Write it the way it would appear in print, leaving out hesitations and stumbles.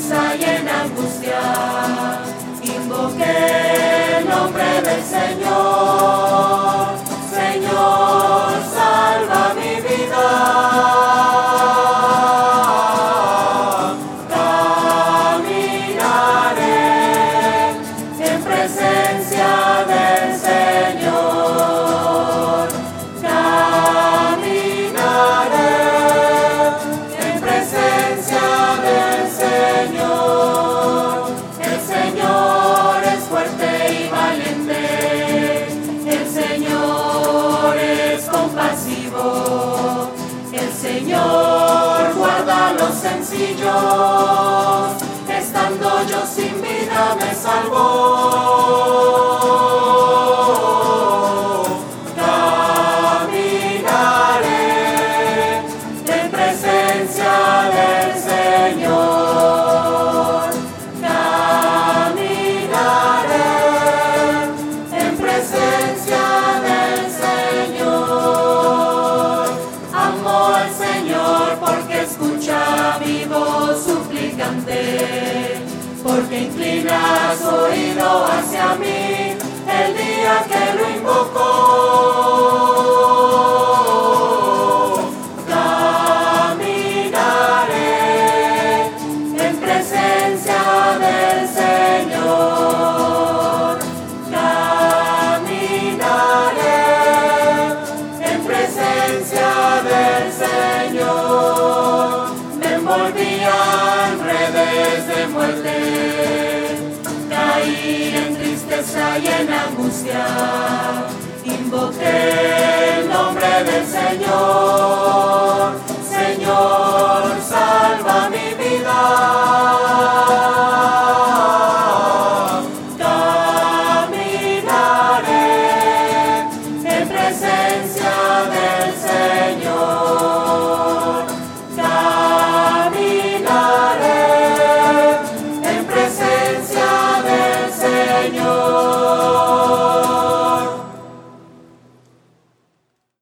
tristeza y en angustia, invoqué el nombre del Señor. Señor, salva mi vida. Caminaré en presencia del Señor. Caminaré en presencia del Señor. El Señor es fuerte y valiente. El Señor es compasivo. El Señor guarda a los sencillos. Estando yo sin vida me salvó. Caminaré en presencia del Señor. Caminaré en presencia del Señor. Amo al Señor porque escucha mi voz suplicante, porque inclina su oído hacia mí el día que lo invocó. Caminaré en presencia del Señor. Caminaré en presencia del Señor. Me envolvía en redes de muerte, caí en tristeza y en angustia, invoqué el nombre del Señor. Señor,